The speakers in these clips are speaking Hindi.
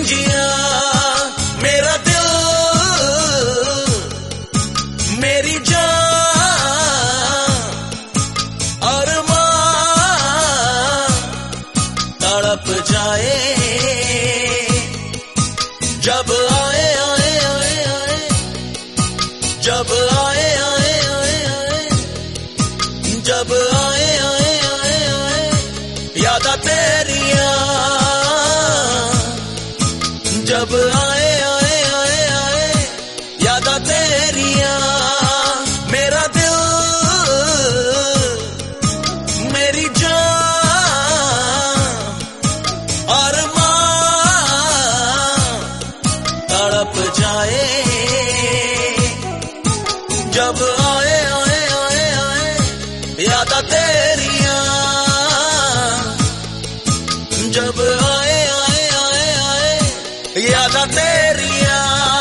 जिया मेरा दिल मेरी जान अरमान तड़प जाए जब आए आए आए आए जब आए आए आए आए जब आए आए आए आए यादा तेरिया जब आए आए आए आए यादा तेरिया मेरा दिल मेरी जान अरमान तड़प जाए जब आए आए आए आए यादा तेरिया जब आए आए आए आए यादा तेरिया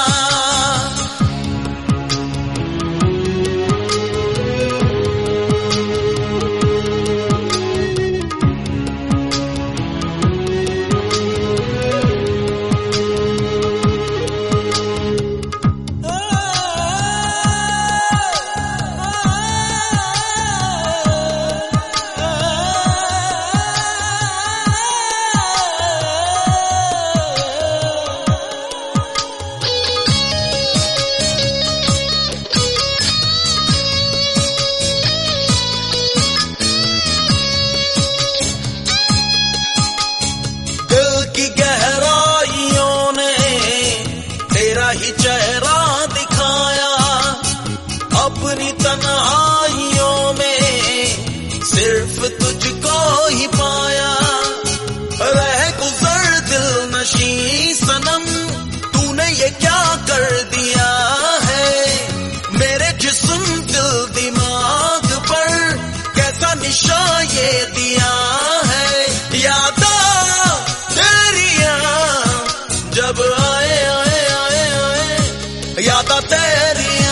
ही चेहरा दिखाया अपनी तन्हाइयों में सिर्फ तुझको ही पाया रह गुजर दिल नशी सनम तूने ये क्या कर दिया है मेरे जिस्म दिल दिमाग पर कैसा निशा ये दिया है यादा तेरिया जब आए आए यादा तेरिया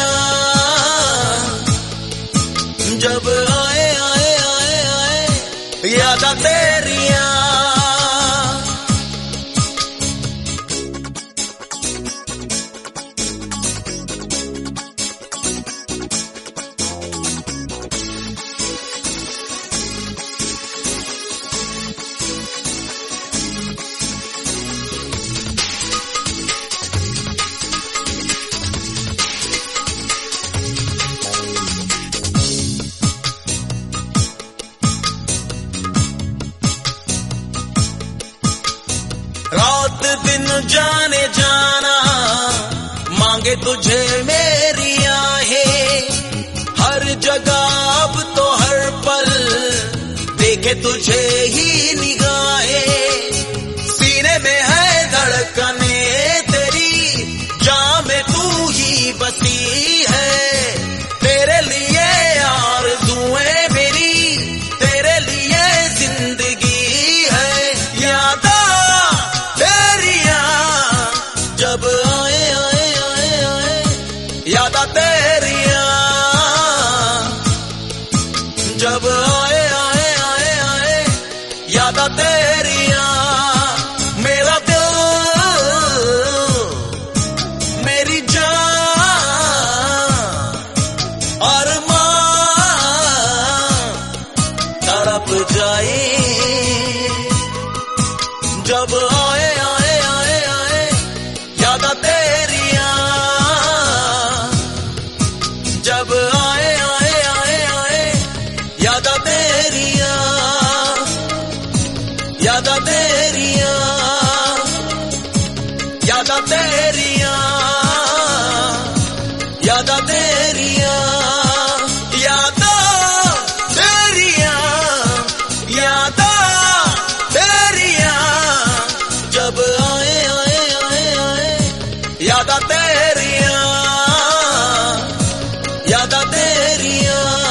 जब आए आए आए आए यादा तेरिया रात दिन जाने जाना मांगे तुझे मेरी आहें हर जगह अब तो हर पल देखे तुझे ही निगाहें सीने में है धड़कने तेरी जान में तू ही बसी है तेरे लिए आरज़ुएं मेरी तेरे लिए जिंदगी है यादा जब आए आए आए आए यादा तेरिया जब आए आए आए आए यादा तेरिया मेरा दिल मेरी जान अरमान तड़प जाए जब आए आए आए आए यादा तेरिया जब आए आए आए आए यादा तेरिया यादा तेरिया यादा तेरिया यादा तेरिया यादा तेरिया यादा तेरिया जब आए आए आए आए यादा तेरिया यादा तेरिया